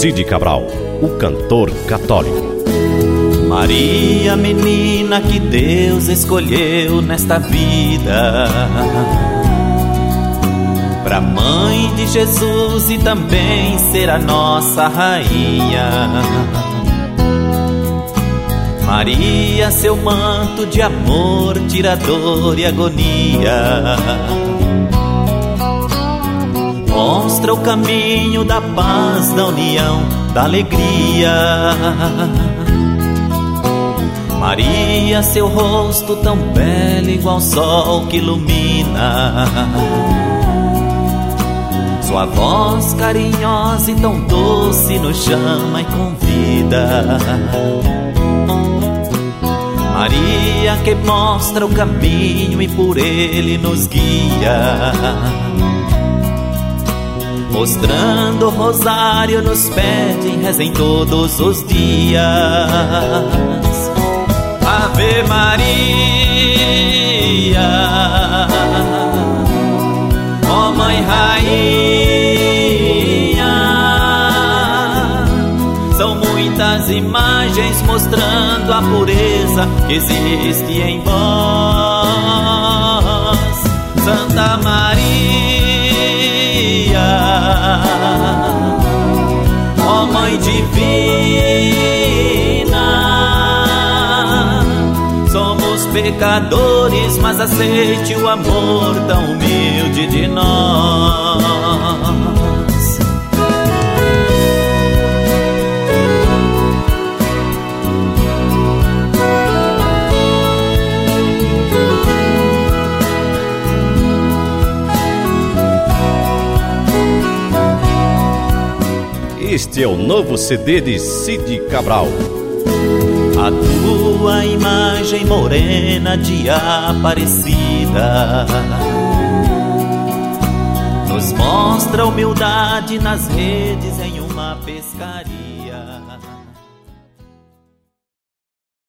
Cid Cabral, o cantor católico. Maria, menina que Deus escolheu nesta vida, pra mãe de Jesus e também ser a nossa rainha. Maria, seu manto de amor, tira dor e agonia, mostra o caminho da paz, da união, da alegria. Maria, seu rosto tão belo, igual ao sol que ilumina, sua voz carinhosa e tão doce nos chama e convida. Maria, que mostra o caminho e por ele nos guia, mostrando o rosário nos pede, rezem todos os dias. Ave Maria, ó Mãe Rainha, são muitas imagens mostrando a pureza que existe em vós. Santa Maria, ó Mãe Divina, somos pecadores, mas aceite o amor tão humilde de nós. Este é o novo CD de Cid Cabral. A tua imagem morena de Aparecida nos mostra humildade nas redes em uma pescaria.